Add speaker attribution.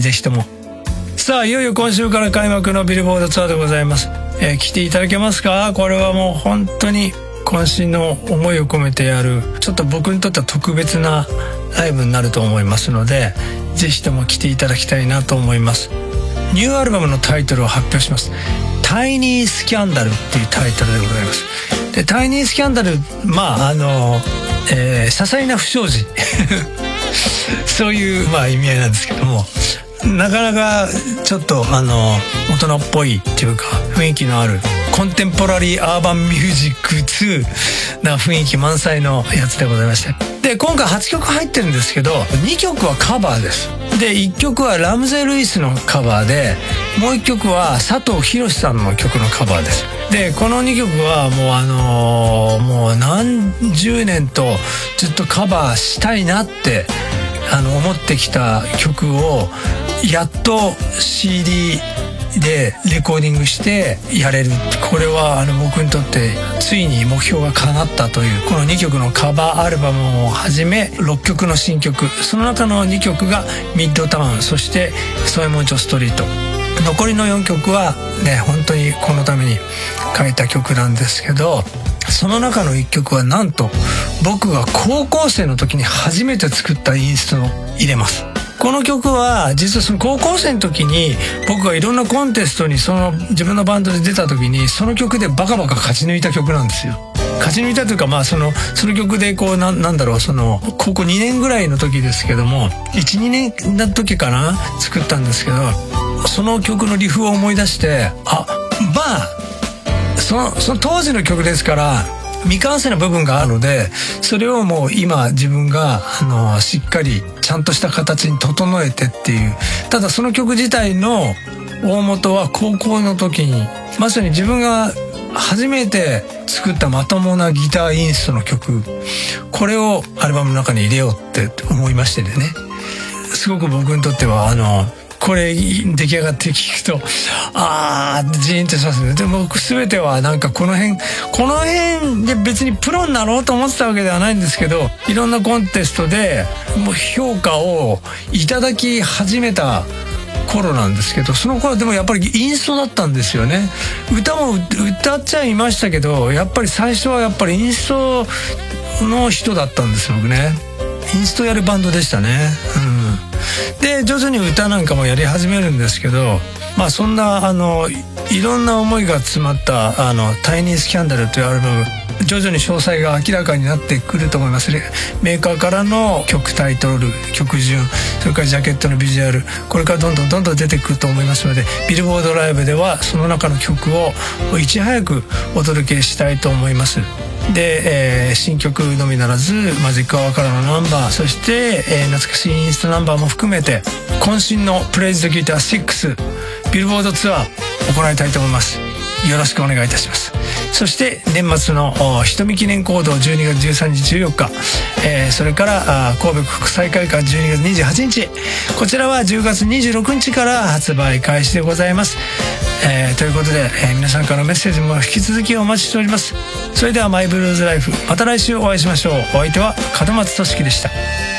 Speaker 1: ぜひとも。さあいよいよ今週から開幕のビルボードツアーでございます。来ていただけますか？これはもう本当に渾身の思いを込めてやる、ちょっと僕にとっては特別なライブになると思いますので、ぜひとも来ていただきたいなと思います。ニューアルバムのタイトルを発表します。タイニースキャンダルっていうタイトルでございます。でタイニースキャンダル、些細な不祥事そういう意味合いなんですけども、なかなかちょっと大人っぽいっていうか雰囲気のあるコンテンポラリーアーバンミュージック2な雰囲気満載のやつでございまして、で今回8曲入ってるんですけど、2曲はカバーです。で1曲はラムゼ・ルイスのカバーで、もう1曲は佐藤博さんの曲のカバーです。でこの2曲はもう何十年とずっとカバーしたいなって思ってきた曲をやっと CD でレコーディングしてやれる。これは僕にとってついに目標が叶ったという、この2曲のカバーアルバムをはじめ6曲の新曲、その中の2曲がミッドタウン、そしてソエモンチョストリート、残りの4曲はね本当にこのために書いた曲なんですけど、その中の1曲はなんと僕が高校生の時に初めて作ったインストを入れます。この曲は実はその高校生の時に僕がいろんなコンテストに自分のバンドで出た時にその曲でバカバカ勝ち抜いた曲なんですよ。勝ち抜いたというかその曲で高校2年ぐらいの時ですけども、 1,2 年の時かな作ったんですけど、その曲のリフを思い出して、その当時の曲ですから未完成な部分があるので、それをもう今自分がしっかりちゃんとした形に整えてっていう。ただその曲自体の大元は高校の時にまさに自分が初めて作ったまともなギターインストの曲、これをアルバムの中に入れようって思いましてね、すごく僕にとってはこれ出来上がって聞くとジーンとしますね。でも全てはこの辺で別にプロになろうと思ってたわけではないんですけど、いろんなコンテストでもう評価をいただき始めた頃なんですけど、その頃でもやっぱりインストだったんですよね。歌も歌っちゃいましたけど、やっぱり最初はやっぱりインストの人だったんですよ僕ね。インストやるバンドでしたね。で徐々に歌なんかもやり始めるんですけど、そんないろんな思いが詰まったタイニースキャンダルというアルバム、徐々に詳細が明らかになってくると思いますね。メーカーからの曲タイトル、曲順、それからジャケットのビジュアル、これからどんどん出てくると思いますので、ビルボードライブではその中の曲をいち早くお届けしたいと思います。で、新曲のみならずマジックアワーからのナンバー、そして、懐かしいインストナンバーも含めて渾身のプレイズドギター6ビルボードツアー行いたいと思います。よろしくお願いいたします。そして年末の瞳記念行動12月13日14日、それから神戸国際会館12月28日、こちらは10月26日から発売開始でございます。ということで、皆さんからのメッセージも引き続きお待ちしております。それではマイブルーズライフ、また来週お会いしましょう。お相手は門松俊樹でした。